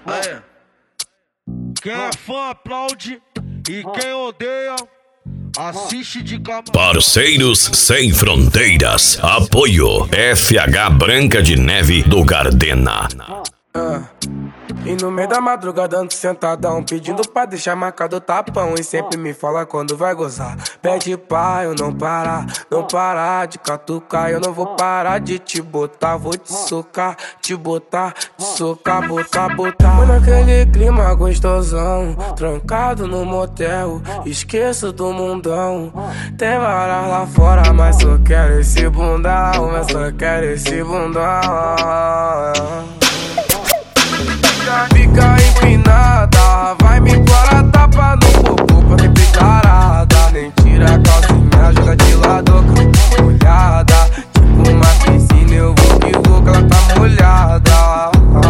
Aí. Quem é fã aplaude e quem odeia assiste de cama. Parceiros Sem Fronteiras. Apoio FH Branca de Neve do Gardena. E no meio da madrugada ando sentadão, pedindo pra deixar marcado o tapão. E sempre me fala quando vai gozar. Pede pra eu não parar de catucar. Eu não vou parar de te botar, vou te socar, te botar, te socar, botar. Foi naquele clima gostosão, trancado no motel, esqueço do mundão. Tem varas lá fora, mas só quero esse bundão, mas só quero esse bundão. Fica empinada, vai me embora, tapa no popô pra ter declarada. Nem tira a calcinha, joga de lado, com molhada. Tipo uma piscina, eu vou que louca, ela tá molhada.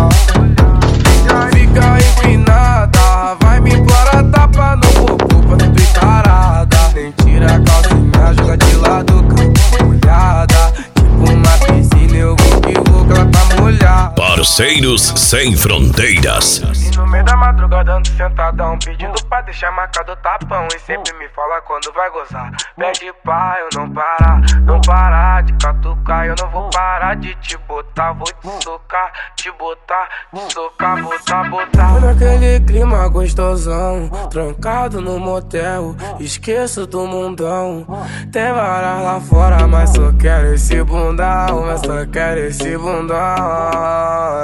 Fica empinada, vai me embora, tapa no popô pra ter declarada. Nem tira a calcinha, joga de lado, com molhada. Tipo uma piscina, eu vou que louca, ela tá molhada. Parceiros Sem Fronteiras. E no meio da madrugada ando sentadão, pedindo pra deixar marcado o tapão. E sempre me fala quando vai gozar. Pede pra eu não parar de catucar. Eu não vou parar de te botar, vou te socar, te botar, te socar, botar. Foi naquele clima gostosão, trancado no motel, esqueço do mundão. Tem varas lá fora, mas só quero esse bundão, mas só quero esse bundão.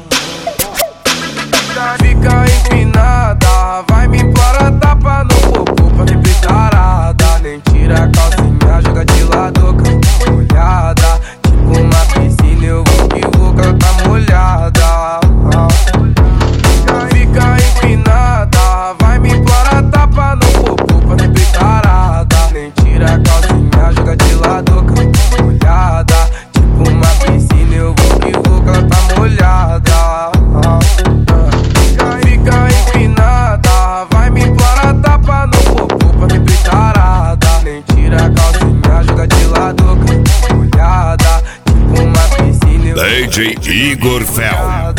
Fica empinada, vai me embora, tapa no popô pra ter declarada. Nem tira a calcinha, joga de lado, com molhada. Tipo uma piscina, eu vou que louca, ela tá molhada. Fica empinada, vai me embora, tapa no popô pra ter declarada. Nem tira a calcinha, joga de lado, com molhada. Tipo uma piscina, eu vou que louca, ela tá molhada. Fica empinada, vai me embora, tapa no popô pra ter declarada. Nem tira a calcinha, joga de lado, com molhada. Tipo uma piscina, eu DJ Igor Fel.